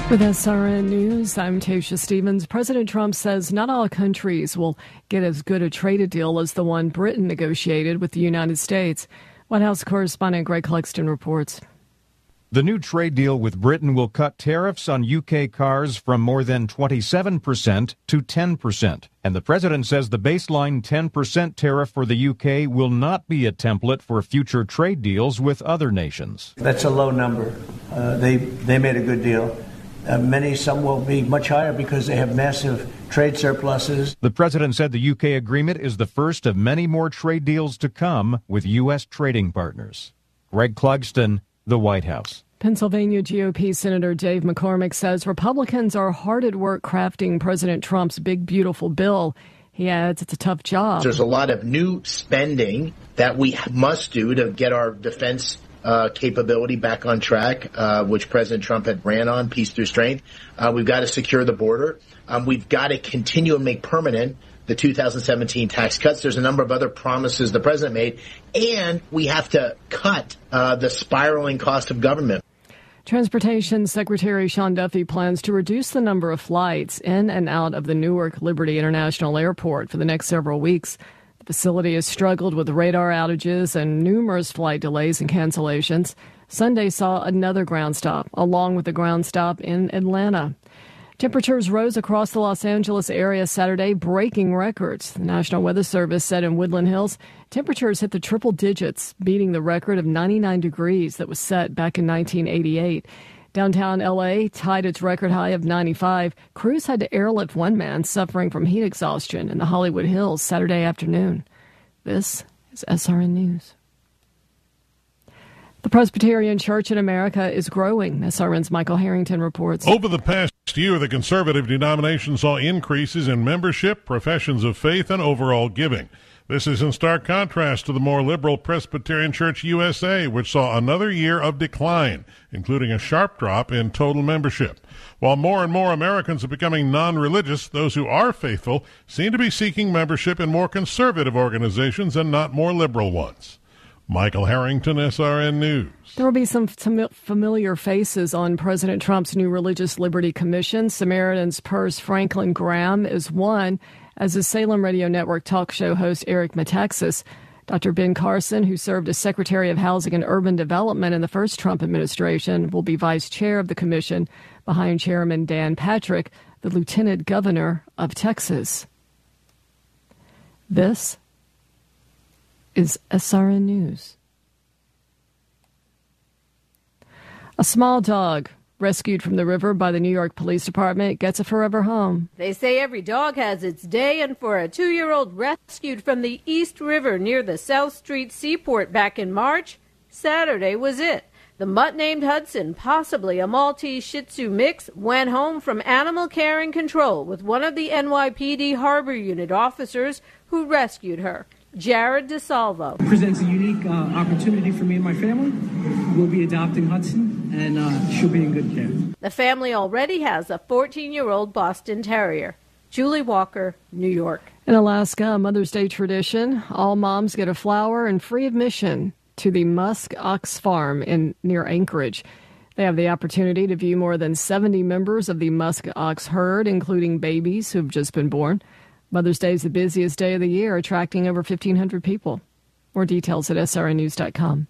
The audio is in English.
With SRN News, I'm Tasha Stevens. President Trump says not all countries will get as good a trade deal as the one Britain negotiated with the United States. White House correspondent Greg Clugston reports. The new trade deal with Britain will cut tariffs on UK cars from more than 27% to 10%. And the president says the baseline 10% tariff for the UK will not be a template for future trade deals with other nations. That's a low number. They made a good deal. Some will be much higher because they have massive trade surpluses. The president said the UK agreement is the first of many more trade deals to come with U.S. trading partners. Greg Clugston, the White House. Pennsylvania GOP Senator Dave McCormick says Republicans are hard at work crafting President Trump's big, beautiful bill. He adds it's a tough job. There's a lot of new spending that we must do to get our defense capability back on track, which President Trump had ran on, peace through strength. We've got to secure the border. We've got to continue and make permanent the 2017 tax cuts. There's a number of other promises the president made, and we have to cut the spiraling cost of government. Transportation Secretary Sean Duffy plans to reduce the number of flights in and out of the Newark Liberty International Airport for the next several weeks. The facility has struggled with radar outages and numerous flight delays and cancellations. Sunday saw another ground stop, along with the ground stop in Atlanta. Temperatures rose across the Los Angeles area Saturday, breaking records. The National Weather Service said in Woodland Hills, temperatures hit the triple digits, beating the record of 99 degrees that was set back in 1988. Downtown L.A. tied its record high of 95. Crews had to airlift one man suffering from heat exhaustion in the Hollywood Hills Saturday afternoon. This is SRN News. The Presbyterian Church in America is growing. SRN's Michael Harrington reports. Over the past year, the conservative denomination saw increases in membership, professions of faith, and overall giving. This is in stark contrast to the more liberal Presbyterian Church USA, which saw another year of decline, including a sharp drop in total membership. While more and more Americans are becoming non-religious, those who are faithful seem to be seeking membership in more conservative organizations and not more liberal ones. Michael Harrington, SRN News. There will be some familiar faces on President Trump's new Religious Liberty Commission. Samaritan's Purse Franklin Graham is one, as is Salem Radio Network talk show host Eric Metaxas. Dr. Ben Carson, who served as Secretary of Housing and Urban Development in the first Trump administration, will be vice chair of the commission behind Chairman Dan Patrick, the Lieutenant Governor of Texas. This is SRN News. A small dog rescued from the river by the New York Police Department gets a forever home. They say every dog has its day, and for a 2-year-old rescued from the East River near the South Street Seaport back in March, Saturday was it. The mutt named Hudson, possibly a Maltese Shih Tzu mix, went home from Animal Care and Control with one of the NYPD Harbor Unit officers who rescued her. Jared DeSalvo. It presents a unique opportunity for me and my family. We'll be adopting Hudson, and she'll be in good care. The family already has a 14-year-old Boston Terrier. Julie Walker, New York. In Alaska, a Mother's Day tradition. All moms get a flower and free admission to the Musk Ox Farm near Anchorage. They have the opportunity to view more than 70 members of the Musk Ox herd, including babies who've just been born. Mother's Day is the busiest day of the year, attracting over 1,500 people. More details at srnnews.com.